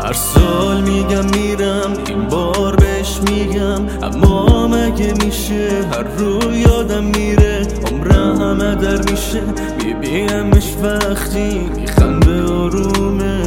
هر سال میگم میرم، این بار بهش میگم، اما مگه میشه هر رو یادم میره، عمرم هدر میشه میبینمش وقتی میخنده آرومه.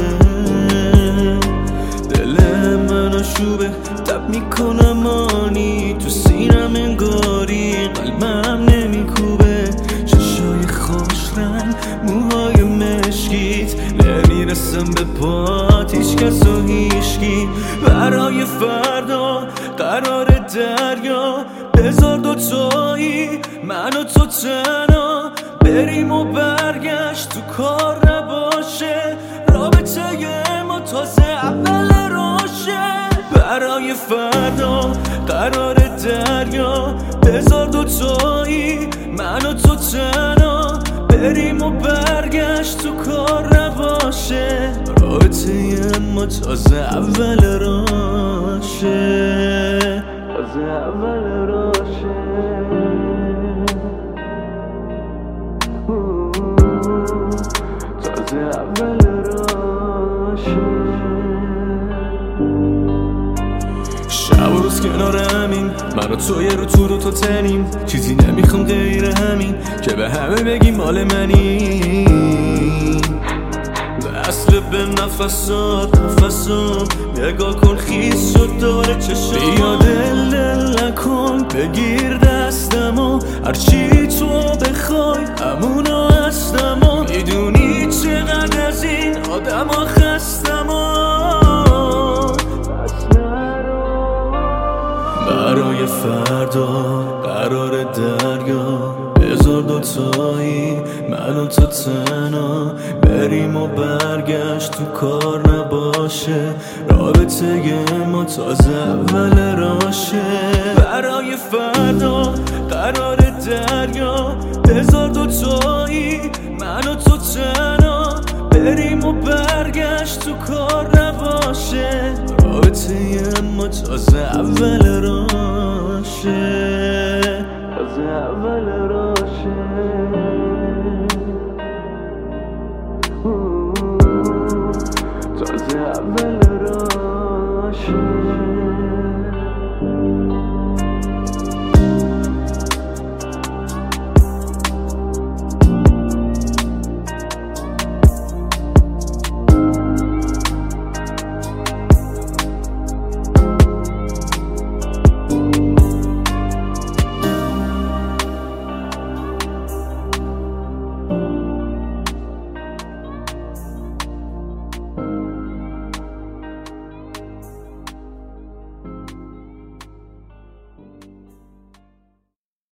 دل من آشوبه تب میکنم آنی تو سینم انگاری قلبم نمیکوبه. چشای خوش رنگ موهای مشکیت نمیرسم به پات هیچ کس و هیچکی. برای فردا قرار دریا بذار دوتایی من و تو تنها بریم و برگشت تو کار نباشه، رابطه ما تازه اول راشه. برای فردا قرار دریا بذار دوتایی من و تو تنها بریم و برگشت تو کار نباشه، رابطه ما تازه اول راشه، تازه اول راشه. تازه اول راشه. شب و روز کنار همین من و تو یه رو تو رو تو تنیم، چیزی نمیخوام غیر همین که به همه بگیم مال منی. اصل به نفسات نگاه کن خیس شد داره چشم، بیا دل نکن بگیر دستمو هرچی تو بخوای همونو هستمو. میدونی چقدر از این آدم ها خستمو. برای فردا قرار دریا بذار دوتایی من و تو تنها بریم و برگشت تو کار نباشه، رابطه ما تازه اول راشه. برای فردا قرار دریا بذار دوتایی من و تو تنها بریم و برگشت تو کار نباشه، رابطه ما تازه اول راشه، تازه اول راشه. تازه اول راشه.